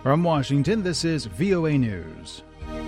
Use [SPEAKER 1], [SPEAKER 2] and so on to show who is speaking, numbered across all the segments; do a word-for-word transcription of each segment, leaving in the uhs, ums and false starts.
[SPEAKER 1] From Washington, this is V O A News.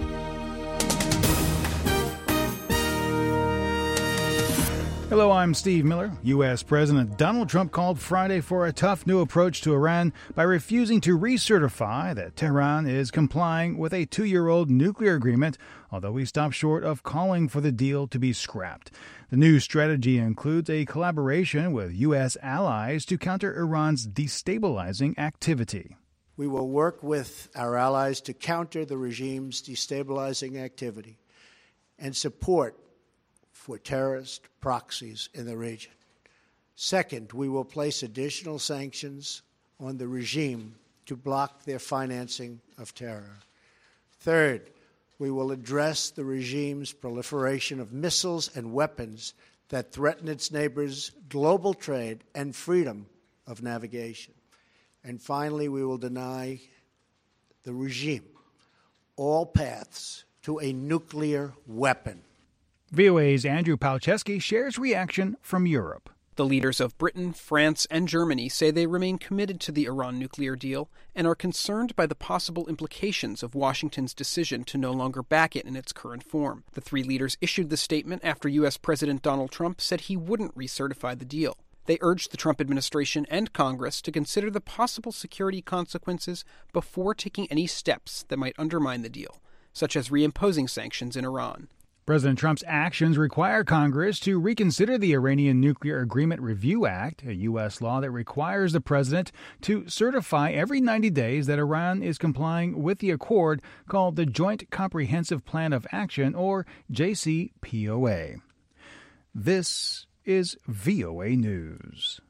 [SPEAKER 1] Hello, I'm Steve Miller. U S. President Donald Trump called Friday for a tough new approach to Iran by refusing to recertify that Tehran is complying with a two-year-old nuclear agreement, although he stopped short of calling for the deal to be scrapped. The new strategy includes a collaboration with U S allies to counter Iran's destabilizing activity.
[SPEAKER 2] We will work with our allies to counter the regime's destabilizing activity and support for terrorist proxies in the region. Second, we will place additional sanctions on the regime to block their financing of terror. Third, we will address the regime's proliferation of missiles and weapons that threaten its neighbors' global trade and freedom of navigation. And finally, we will deny the regime all paths to a nuclear weapon.
[SPEAKER 1] V O A's Andrew Palczewski shares reaction from Europe.
[SPEAKER 3] The leaders of Britain, France, and Germany say they remain committed to the Iran nuclear deal and are concerned by the possible implications of Washington's decision to no longer back it in its current form. The three leaders issued the statement after U S. President Donald Trump said he wouldn't recertify the deal. They urged the Trump administration and Congress to consider the possible security consequences before taking any steps that might undermine the deal, such as reimposing sanctions in Iran.
[SPEAKER 1] President Trump's actions require Congress to reconsider the Iranian Nuclear Agreement Review Act, a U S law that requires the president to certify every ninety days that Iran is complying with the accord called the Joint Comprehensive Plan of Action, or J C P O A. This is V O A News.